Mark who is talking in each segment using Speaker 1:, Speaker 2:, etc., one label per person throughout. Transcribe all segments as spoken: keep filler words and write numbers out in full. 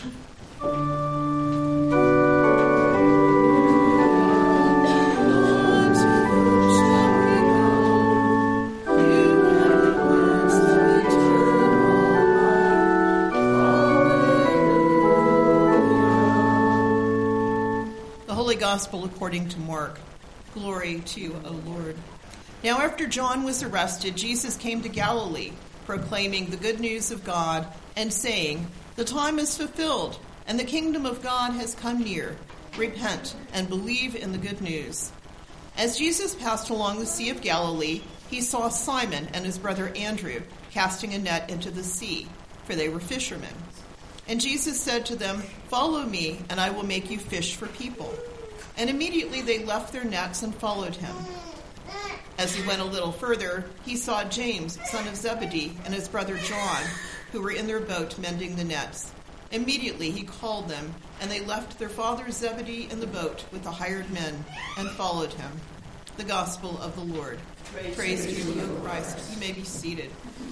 Speaker 1: Gospel according to Mark. Glory to you, O Lord. Now after John was arrested, Jesus came to Galilee, proclaiming the good news of God and saying, "The time is fulfilled, and the kingdom of God has come near. Repent and believe in the good news." As Jesus passed along the Sea of Galilee, he saw Simon and his brother Andrew casting a net into the sea, for they were fishermen. And Jesus said to them, "Follow me, and I will make you fish for people." And immediately they left their nets and followed him. As he went a little further, he saw James, son of Zebedee, and his brother John, who were in their boat mending the nets. Immediately he called them, and they left their father Zebedee in the boat with the hired men and followed him. The Gospel of the Lord. Praise, Praise to you, O Christ. You may be seated.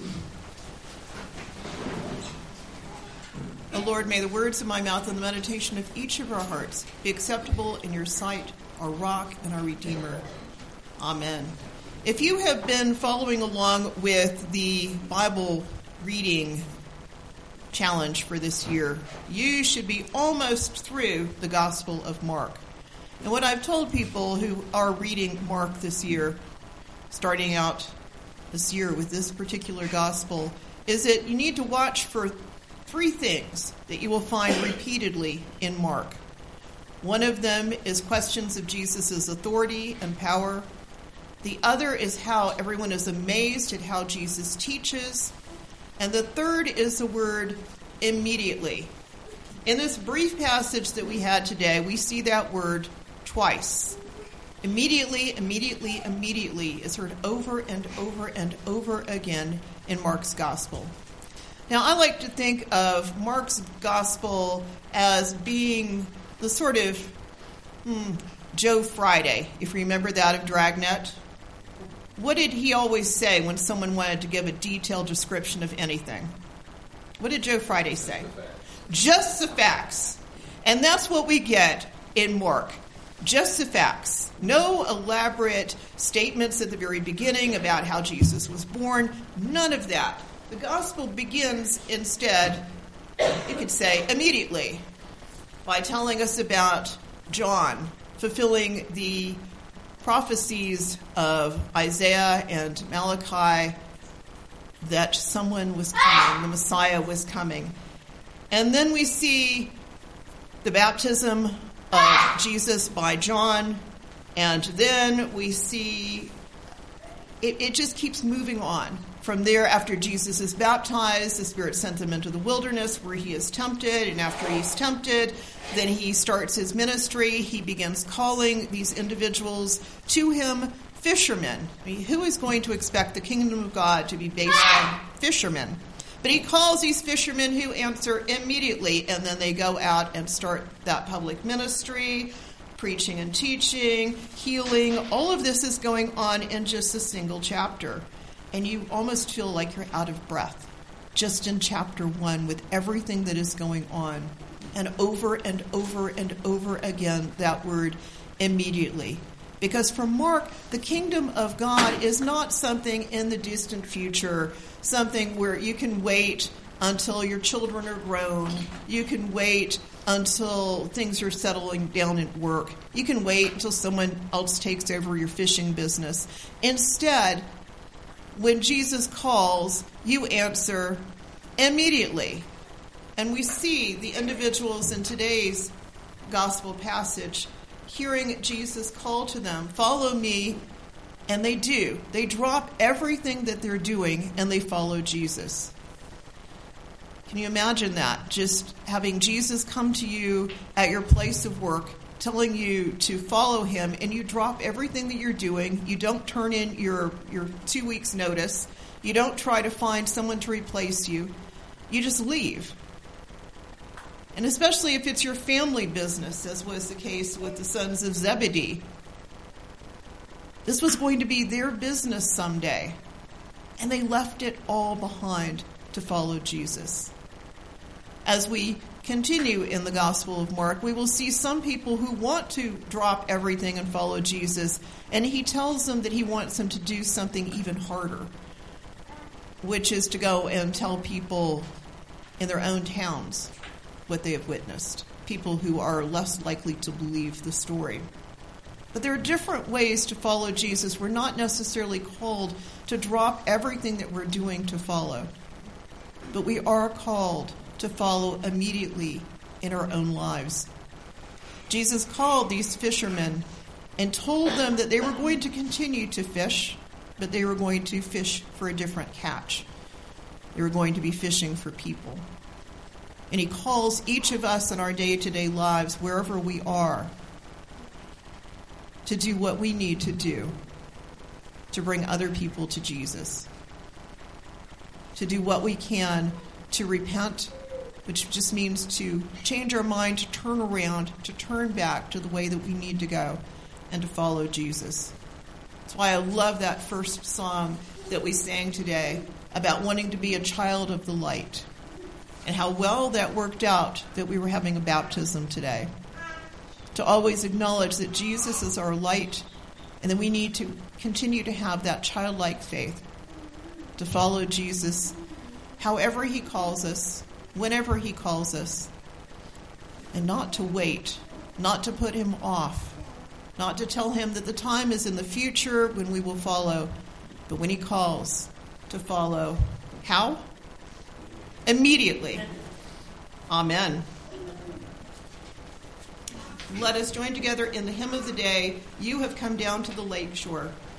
Speaker 1: O Lord, may the words of my mouth and the meditation of each of our hearts be acceptable in your sight, our rock and our Redeemer. Amen. If you have been following along with the Bible reading challenge for this year, you should be almost through the Gospel of Mark. And what I've told people who are reading Mark this year, starting out this year with this particular Gospel, is that you need to watch for three things that you will find repeatedly in Mark. One of them is questions of Jesus' authority and power. The other is how everyone is amazed at how Jesus teaches. And the third is the word immediately. In this brief passage that we had today, we see that word twice. Immediately, immediately, immediately is heard over and over and over again in Mark's gospel. Now, I like to think of Mark's gospel as being the sort of hmm, Joe Friday, if you remember that of Dragnet. What did he always say when someone wanted to give a detailed description of anything? What did Joe Friday say? Just the facts. And that's what we get in Mark. Just the facts. No elaborate statements at the very beginning about how Jesus was born. None of that. The gospel begins instead, you could say, immediately, by telling us about John fulfilling the prophecies of Isaiah and Malachi that someone was coming, the Messiah was coming. And then we see the baptism of Jesus by John, and then we see it, it just keeps moving on. From there, after Jesus is baptized, the Spirit sent him into the wilderness where he is tempted. And after he's tempted, then he starts his ministry. He begins calling these individuals to him fishermen. I mean, who is going to expect the kingdom of God to be based on fishermen? But he calls these fishermen who answer immediately, and then they go out and start that public ministry, preaching and teaching, healing. All of this is going on in just a single chapter. And you almost feel like you're out of breath just in chapter one with everything that is going on. And over and over and over again, that word immediately. Because for Mark, the kingdom of God is not something in the distant future, something where you can wait until your children are grown. You can wait until things are settling down at work. You can wait until someone else takes over your fishing business. Instead, when Jesus calls, you answer immediately. And we see the individuals in today's gospel passage hearing Jesus call to them, "Follow me," and they do. They drop everything that they're doing and they follow Jesus. Can you imagine that? Just having Jesus come to you at your place of work, telling you to follow him, and you drop everything that you're doing. You don't turn in your, your two weeks notice. You don't try to find someone to replace you. You just leave. And especially if it's your family business, as was the case with the sons of Zebedee. This was going to be their business someday. And they left it all behind to follow Jesus. As we continue in the Gospel of Mark, we will see some people who want to drop everything and follow Jesus, and he tells them that he wants them to do something even harder, which is to go and tell people in their own towns what they have witnessed, people who are less likely to believe the story. But there are different ways to follow Jesus. We're not necessarily called to drop everything that we're doing to follow, but we are called to follow immediately in our own lives. Jesus called these fishermen and told them that they were going to continue to fish, but they were going to fish for a different catch. They were going to be fishing for people. And he calls each of us in our day-to-day lives, wherever we are, to do what we need to do to bring other people to Jesus, to do what we can to repent, which just means to change our mind, to turn around, to turn back to the way that we need to go, and to follow Jesus. That's why I love that first song that we sang today about wanting to be a child of the light, and how well that worked out that we were having a baptism today. To always acknowledge that Jesus is our light, and that we need to continue to have that childlike faith, to follow Jesus however he calls us, whenever he calls us, and not to wait, not to put him off, not to tell him that the time is in the future when we will follow, but when he calls, to follow. How? Immediately. Amen. Let us join together in the hymn of the day, You Have Come Down to the Lake Shore.